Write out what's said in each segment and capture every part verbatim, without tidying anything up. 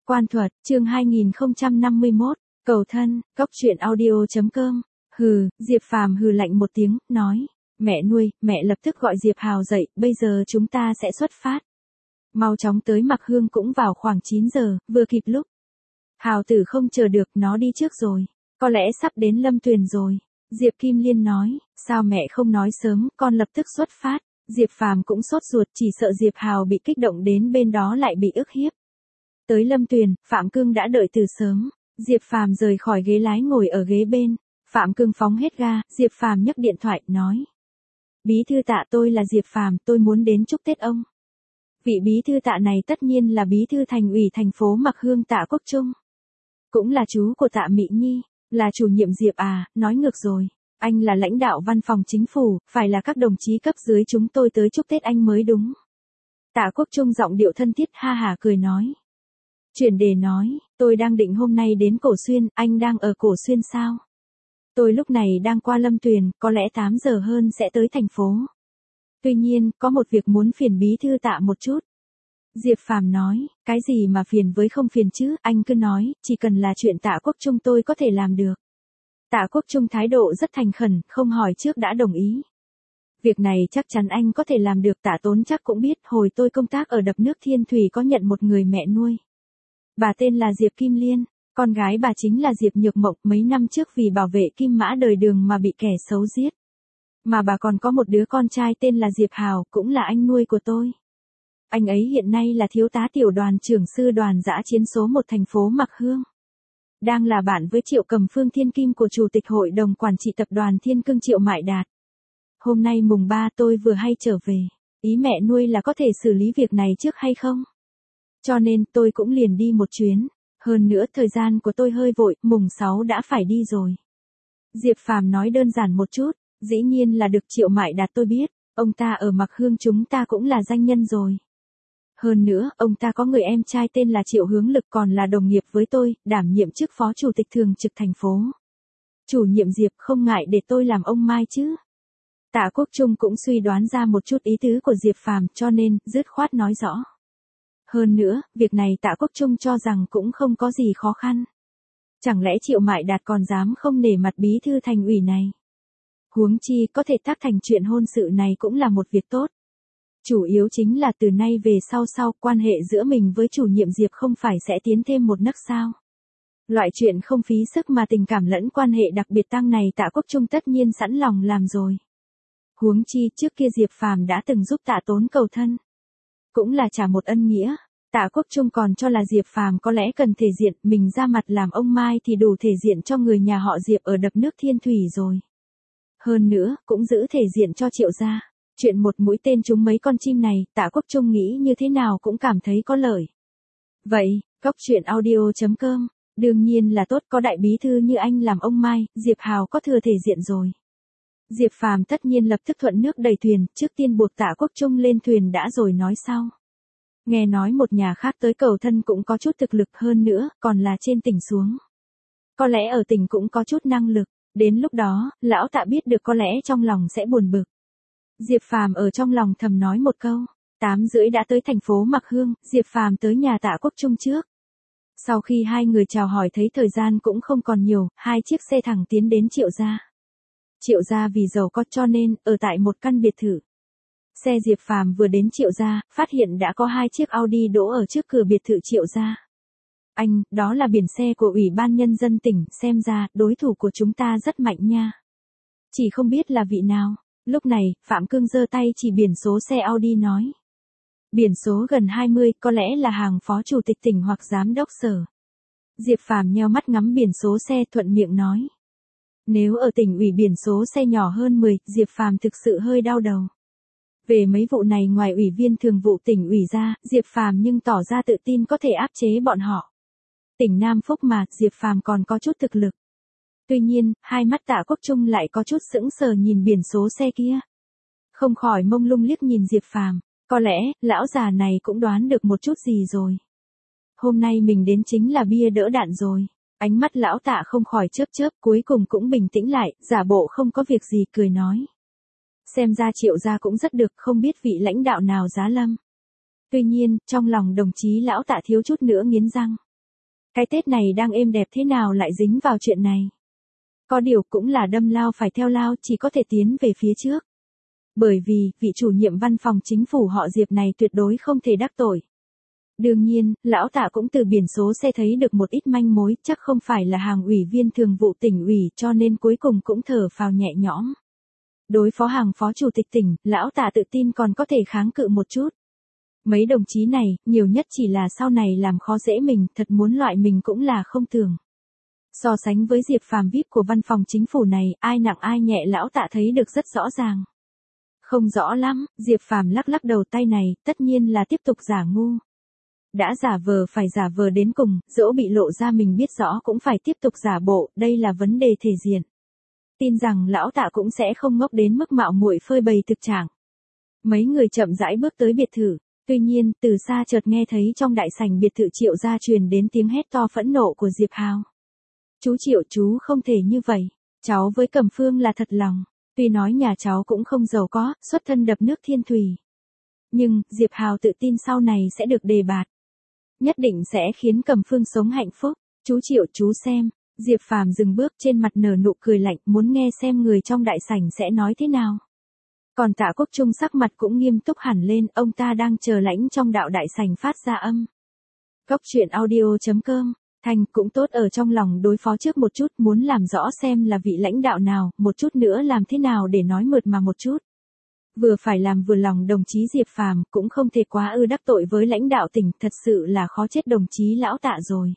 Quan thuật, chương hai nghìn không trăm năm mươi mốt, cầu thân, góc truyện audio.com. Hừ, Diệp Phàm hừ lạnh một tiếng, nói. Mẹ nuôi, mẹ lập tức gọi Diệp Hào dậy, bây giờ chúng ta sẽ xuất phát. Mau chóng tới Mặc Hương cũng vào khoảng chín giờ, vừa kịp lúc. Hào tử không chờ được, nó đi trước rồi. Có lẽ sắp đến Lâm Tuyền rồi. Diệp Kim Liên nói, sao mẹ không nói sớm, con lập tức xuất phát. Diệp Phàm cũng sốt ruột, chỉ sợ Diệp Hào bị kích động đến bên đó lại bị ức hiếp. Tới Lâm Tuyền, Phạm Cương đã đợi từ sớm. Diệp Phàm rời khỏi ghế lái ngồi ở ghế bên. Phạm Cương phóng hết ga, Diệp Phàm nhấc điện thoại, nói. Bí thư Tạ, tôi là Diệp Phàm, tôi muốn đến chúc Tết ông. Vị bí thư Tạ này tất nhiên là bí thư thành ủy thành phố Mặc Hương Tạ Quốc Trung. Cũng là chú của Tạ Mị Nhi, là chủ nhiệm Diệp à, nói ngược rồi. Anh là lãnh đạo văn phòng chính phủ, phải là các đồng chí cấp dưới chúng tôi tới chúc Tết anh mới đúng. Tạ Quốc Trung giọng điệu thân thiết ha hả cười nói. Chuyển đề nói, tôi đang định hôm nay đến Cổ Xuyên, anh đang ở Cổ Xuyên sao? Tôi lúc này đang qua Lâm Tuyền, có lẽ tám giờ hơn sẽ tới thành phố. Tuy nhiên, có một việc muốn phiền bí thư Tạ một chút. Diệp Phàm nói, cái gì mà phiền với không phiền chứ, anh cứ nói, chỉ cần là chuyện Tạ Quốc Trung tôi có thể làm được. Tạ Quốc Trung thái độ rất thành khẩn, không hỏi trước đã đồng ý. Việc này chắc chắn anh có thể làm được, Tạ Tốn chắc cũng biết, hồi tôi công tác ở đập nước Thiên Thủy có nhận một người mẹ nuôi. Bà tên là Diệp Kim Liên, con gái bà chính là Diệp Nhược Mộng, mấy năm trước vì bảo vệ Kim Mã đời Đường mà bị kẻ xấu giết. Mà bà còn có một đứa con trai tên là Diệp Hào, cũng là anh nuôi của tôi. Anh ấy hiện nay là thiếu tá tiểu đoàn trưởng sư đoàn dã chiến số một thành phố Mặc Hương. Đang là bạn với Triệu Cầm Phương Thiên Kim của Chủ tịch Hội đồng Quản trị Tập đoàn Thiên Cương Triệu Mại Đạt. Hôm nay mùng ba tôi vừa hay trở về, ý mẹ nuôi là có thể xử lý việc này trước hay không? Cho nên tôi cũng liền đi một chuyến, hơn nữa thời gian của tôi hơi vội, mùng sáu đã phải đi rồi. Diệp Phàm nói đơn giản một chút, dĩ nhiên là được Triệu Mại Đạt tôi biết, ông ta ở Mặc Hương chúng ta cũng là danh nhân rồi. Hơn nữa, ông ta có người em trai tên là Triệu Hướng Lực còn là đồng nghiệp với tôi, đảm nhiệm chức phó chủ tịch thường trực thành phố. Chủ nhiệm Diệp không ngại để tôi làm ông Mai chứ. Tạ Quốc Trung cũng suy đoán ra một chút ý tứ của Diệp Phàm cho nên, dứt khoát nói rõ. Hơn nữa, việc này Tạ Quốc Trung cho rằng cũng không có gì khó khăn. Chẳng lẽ Triệu Mại Đạt còn dám không nể mặt bí thư thành ủy này? Huống chi có thể tác thành chuyện hôn sự này cũng là một việc tốt. Chủ yếu chính là từ nay về sau sau quan hệ giữa mình với chủ nhiệm Diệp không phải sẽ tiến thêm một nấc sao. Loại chuyện không phí sức mà tình cảm lẫn quan hệ đặc biệt tăng này Tạ Quốc Trung tất nhiên sẵn lòng làm rồi. Huống chi trước kia Diệp Phàm đã từng giúp Tạ Tốn cầu thân. Cũng là trả một ân nghĩa. Tạ Quốc Trung còn cho là Diệp Phàm có lẽ cần thể diện, mình ra mặt làm ông Mai thì đủ thể diện cho người nhà họ Diệp ở đập nước Thiên Thủy rồi. Hơn nữa, cũng giữ thể diện cho Triệu gia. Chuyện một mũi tên trúng mấy con chim này, Tạ Quốc Trung nghĩ như thế nào cũng cảm thấy có lợi. Vậy, góc truyện audio.com, đương nhiên là tốt, có đại bí thư như anh làm ông Mai, Diệp Hào có thừa thể diện rồi. Diệp Phàm tất nhiên lập tức thuận nước đẩy thuyền, trước tiên buộc Tạ Quốc Trung lên thuyền đã rồi nói sau. Nghe nói một nhà khác tới cầu thân cũng có chút thực lực hơn nữa, còn là trên tỉnh xuống. Có lẽ ở tỉnh cũng có chút năng lực, đến lúc đó, lão Tạ biết được có lẽ trong lòng sẽ buồn bực. Diệp Phàm ở trong lòng thầm nói một câu, tám rưỡi đã tới thành phố Mặc Hương, Diệp Phàm tới nhà Tạ Quốc Trung trước. Sau khi hai người chào hỏi thấy thời gian cũng không còn nhiều, hai chiếc xe thẳng tiến đến Triệu gia. Triệu gia vì giàu có cho nên, ở tại một căn biệt thự. Xe Diệp Phàm vừa đến Triệu gia, phát hiện đã có hai chiếc Audi đỗ ở trước cửa biệt thự Triệu gia. Anh, đó là biển xe của Ủy ban Nhân dân tỉnh, xem ra, đối thủ của chúng ta rất mạnh nha. Chỉ không biết là vị nào. Lúc này, Phạm Cương giơ tay chỉ biển số xe Audi nói. Biển số gần hai mươi, có lẽ là hàng phó chủ tịch tỉnh hoặc giám đốc sở. Diệp Phàm nheo mắt ngắm biển số xe thuận miệng nói. Nếu ở tỉnh ủy biển số xe nhỏ hơn mười, Diệp Phàm thực sự hơi đau đầu. Về mấy vụ này ngoài ủy viên thường vụ tỉnh ủy ra, Diệp Phàm nhưng tỏ ra tự tin có thể áp chế bọn họ. Tỉnh Nam Phúc mà, Diệp Phàm còn có chút thực lực. Tuy nhiên, hai mắt Tạ Quốc Trung lại có chút sững sờ nhìn biển số xe kia. Không khỏi mông lung liếc nhìn Diệp Phàm, có lẽ, lão già này cũng đoán được một chút gì rồi. Hôm nay mình đến chính là bia đỡ đạn rồi. Ánh mắt lão Tạ không khỏi chớp chớp, cuối cùng cũng bình tĩnh lại, giả bộ không có việc gì cười nói. Xem ra Triệu gia cũng rất được, không biết vị lãnh đạo nào giá lâm. Tuy nhiên, trong lòng đồng chí lão Tạ thiếu chút nữa nghiến răng. Cái Tết này đang êm đẹp thế nào lại dính vào chuyện này? Có điều cũng là đâm lao phải theo lao, chỉ có thể tiến về phía trước. Bởi vì, vị chủ nhiệm văn phòng chính phủ họ Diệp này tuyệt đối không thể đắc tội. Đương nhiên, lão Tạ cũng từ biển số xe thấy được một ít manh mối, chắc không phải là hàng ủy viên thường vụ tỉnh ủy, cho nên cuối cùng cũng thở phào nhẹ nhõm. Đối phó hàng phó chủ tịch tỉnh, lão Tạ tự tin còn có thể kháng cự một chút. Mấy đồng chí này, nhiều nhất chỉ là sau này làm khó dễ mình, thật muốn loại mình cũng là không tưởng. So sánh với Diệp Phàm vi ai pi của văn phòng chính phủ này, ai nặng ai nhẹ lão Tạ thấy được rất rõ ràng. Không rõ lắm, Diệp Phàm lắc lắc đầu tay này, tất nhiên là tiếp tục giả ngu. Đã giả vờ phải giả vờ đến cùng, dẫu bị lộ ra mình biết rõ cũng phải tiếp tục giả bộ, đây là vấn đề thể diện. Tin rằng lão Tạ cũng sẽ không ngốc đến mức mạo muội phơi bày thực trạng. Mấy người chậm rãi bước tới biệt thự, tuy nhiên, từ xa chợt nghe thấy trong đại sảnh biệt thự Triệu gia truyền đến tiếng hét to phẫn nộ của Diệp Hào. Chú Triệu, chú không thể như vậy, cháu với Cẩm Phương là thật lòng, tuy nói nhà cháu cũng không giàu có, xuất thân đập nước thiên thủy. Nhưng, Diệp Hào tự tin sau này sẽ được đề bạt. Nhất định sẽ khiến Cẩm Phương sống hạnh phúc. Chú Triệu, chú xem. Diệp Phàm dừng bước, trên mặt nở nụ cười lạnh, muốn nghe xem người trong đại sảnh sẽ nói thế nào. Còn Tạ Quốc Trung sắc mặt cũng nghiêm túc hẳn lên, ông ta đang chờ lãnh trong đạo đại sảnh phát ra âm. Góc truyện audio chấm com, Thành cũng tốt ở trong lòng đối phó trước một chút, muốn làm rõ xem là vị lãnh đạo nào, một chút nữa làm thế nào để nói mượt mà một chút. Vừa phải làm vừa lòng đồng chí Diệp Phàm, cũng không thể quá ư đắc tội với lãnh đạo tỉnh, thật sự là khó chết đồng chí lão Tạ rồi.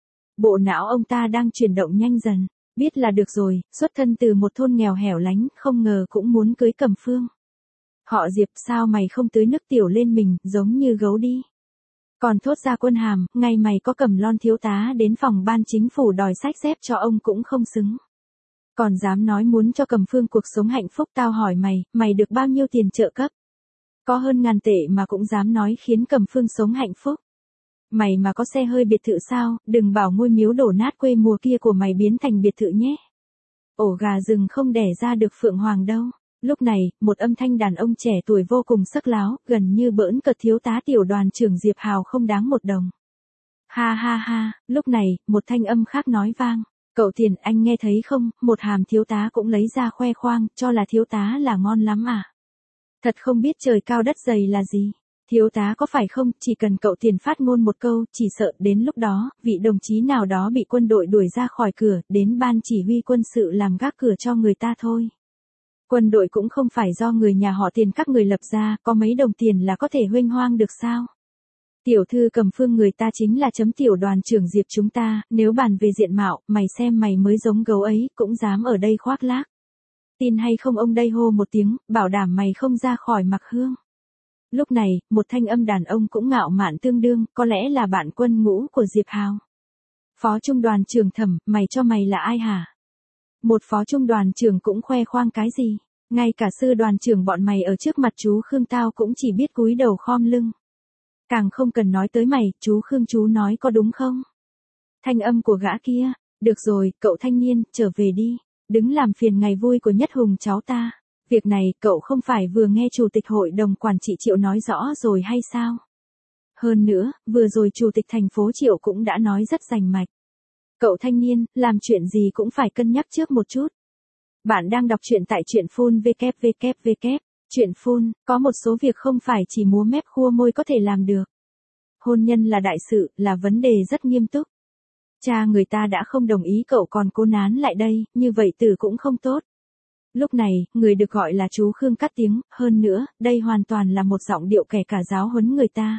Bộ não ông ta đang chuyển động nhanh dần, biết là được rồi, xuất thân từ một thôn nghèo hẻo lánh, không ngờ cũng muốn cưới Cẩm Phương. Họ Diệp, sao mày không tưới nước tiểu lên mình, giống như gấu đi. Còn thốt ra quân hàm, ngày mày có cầm lon thiếu tá đến phòng ban chính phủ đòi sách dép cho ông cũng không xứng. Còn dám nói muốn cho Cẩm Phương cuộc sống hạnh phúc, tao hỏi mày, mày được bao nhiêu tiền trợ cấp? Có hơn ngàn tệ mà cũng dám nói khiến Cẩm Phương sống hạnh phúc. Mày mà có xe hơi biệt thự sao, đừng bảo ngôi miếu đổ nát quê mùa kia của mày biến thành biệt thự nhé. Ổ gà rừng không đẻ ra được phượng hoàng đâu. Lúc này, một âm thanh đàn ông trẻ tuổi vô cùng sắc láo, gần như bỡn cợt thiếu tá tiểu đoàn trưởng Diệp Hào không đáng một đồng. Ha ha ha, lúc này, một thanh âm khác nói vang. Cậu Tiền, anh nghe thấy không, một hàm thiếu tá cũng lấy ra khoe khoang, cho là thiếu tá là ngon lắm à. Thật không biết trời cao đất dày là gì. Thiếu tá có phải không, chỉ cần cậu Tiền phát ngôn một câu, chỉ sợ đến lúc đó, vị đồng chí nào đó bị quân đội đuổi ra khỏi cửa, đến ban chỉ huy quân sự làm gác cửa cho người ta thôi. Quân đội cũng không phải do người nhà họ Tiền các người lập ra, có mấy đồng tiền là có thể huênh hoang được sao? Tiểu thư Cẩm Phương người ta chính là chấm tiểu đoàn trưởng Diệp chúng ta, nếu bàn về diện mạo, mày xem mày mới giống gấu ấy, cũng dám ở đây khoác lác. Tin hay không ông đây hô một tiếng, bảo đảm mày không ra khỏi mặc hương. Lúc này, một thanh âm đàn ông cũng ngạo mạn tương đương, có lẽ là bạn quân ngũ của Diệp Hào. Phó trung đoàn trưởng Thẩm, mày cho mày là ai hả? Một phó trung đoàn trưởng cũng khoe khoang cái gì? Ngay cả sư đoàn trưởng bọn mày ở trước mặt chú Khương tao cũng chỉ biết cúi đầu khom lưng. Càng không cần nói tới mày, chú Khương chú nói có đúng không? Thanh âm của gã kia, được rồi, cậu thanh niên, trở về đi, đứng làm phiền ngày vui của Nhất Hùng cháu ta. Việc này, cậu không phải vừa nghe chủ tịch hội đồng quản trị Triệu nói rõ rồi hay sao? Hơn nữa, vừa rồi chủ tịch thành phố Triệu cũng đã nói rất rành mạch. Cậu thanh niên, làm chuyện gì cũng phải cân nhắc trước một chút. Bạn đang đọc truyện tại truyện phun vê vê vê vê. Truyện phun, có một số việc không phải chỉ múa mép khua môi có thể làm được. Hôn nhân là đại sự, là vấn đề rất nghiêm túc. Cha người ta đã không đồng ý cậu còn cố nán lại đây, như vậy tử cũng không tốt. Lúc này, người được gọi là chú Khương cắt tiếng, hơn nữa, đây hoàn toàn là một giọng điệu kẻ cả giáo huấn người ta.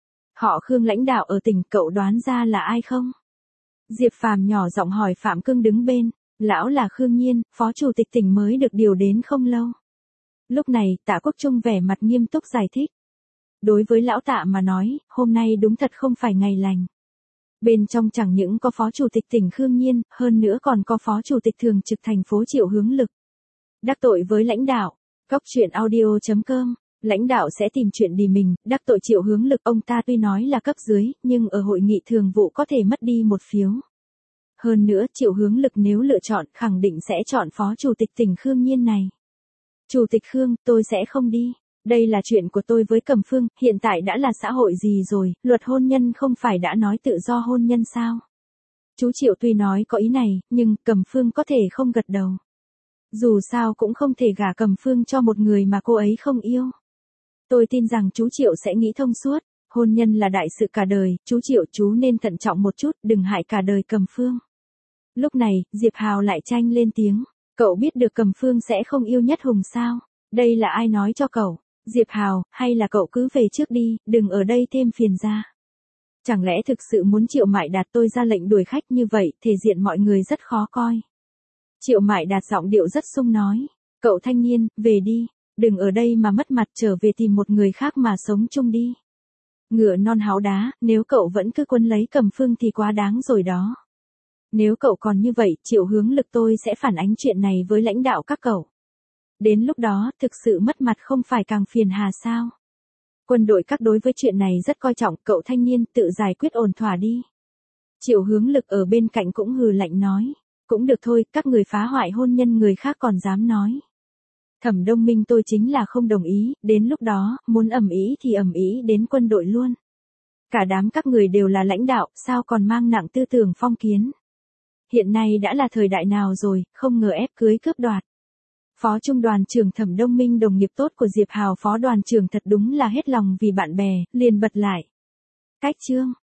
Họ Khương lãnh đạo ở tỉnh, cậu đoán ra là ai không? Diệp Phàm nhỏ giọng hỏi Phạm Cương đứng bên, lão là Khương Nhiên, phó chủ tịch tỉnh mới được điều đến không lâu. Lúc này, Tạ Quốc Trung vẻ mặt nghiêm túc giải thích. Đối với lão Tạ mà nói, hôm nay đúng thật không phải ngày lành. Bên trong chẳng những có phó chủ tịch tỉnh Khương Nhiên, hơn nữa còn có phó chủ tịch thường trực thành phố Triệu Hướng Lực. Đắc tội với lãnh đạo, góc truyện audio chấm com, lãnh đạo sẽ tìm chuyện đi mình, đắc tội Triệu Hướng Lực ông ta tuy nói là cấp dưới, nhưng ở hội nghị thường vụ có thể mất đi một phiếu. Hơn nữa, Triệu Hướng Lực nếu lựa chọn, khẳng định sẽ chọn phó chủ tịch tỉnh Khương Nhiên này. Chủ tịch Khương, tôi sẽ không đi. Đây là chuyện của tôi với Cẩm Phương, hiện tại đã là xã hội gì rồi, luật hôn nhân không phải đã nói tự do hôn nhân sao? Chú Triệu tuy nói có ý này, nhưng Cầm Phương có thể không gật đầu. Dù sao cũng không thể gả Cầm Phương cho một người mà cô ấy không yêu. Tôi tin rằng chú Triệu sẽ nghĩ thông suốt, hôn nhân là đại sự cả đời, chú Triệu chú nên thận trọng một chút, đừng hại cả đời Cầm Phương. Lúc này, Diệp Hào lại tranh lên tiếng, cậu biết được Cầm Phương sẽ không yêu Nhất Hùng sao? Đây là ai nói cho cậu? Diệp Hào, hay là cậu cứ về trước đi, đừng ở đây thêm phiền ra. Chẳng lẽ thực sự muốn Triệu Mại Đạt tôi ra lệnh đuổi khách như vậy, thể diện mọi người rất khó coi. Triệu Mại Đạt giọng điệu rất sung nói, cậu thanh niên, về đi, đừng ở đây mà mất mặt, trở về tìm một người khác mà sống chung đi. Ngựa non háo đá, nếu cậu vẫn cứ quấn lấy Cầm Phương thì quá đáng rồi đó. Nếu cậu còn như vậy, Triệu Hướng Lực tôi sẽ phản ánh chuyện này với lãnh đạo các cậu. Đến lúc đó, thực sự mất mặt không phải càng phiền hà sao? Quân đội các đối với chuyện này rất coi trọng, cậu thanh niên tự giải quyết ổn thỏa đi. Triệu Hướng Lực ở bên cạnh cũng hừ lạnh nói, cũng được thôi, các người phá hoại hôn nhân người khác còn dám nói. Thẩm Đông Minh tôi chính là không đồng ý, đến lúc đó, muốn ầm ĩ thì ầm ĩ đến quân đội luôn. Cả đám các người đều là lãnh đạo, sao còn mang nặng tư tưởng phong kiến. Hiện nay đã là thời đại nào rồi, không ngờ ép cưới cướp đoạt. Phó Trung đoàn trưởng Thẩm Đông Minh đồng nghiệp tốt của Diệp Hào phó đoàn trưởng thật đúng là hết lòng vì bạn bè, liền bật lại. Cách chương.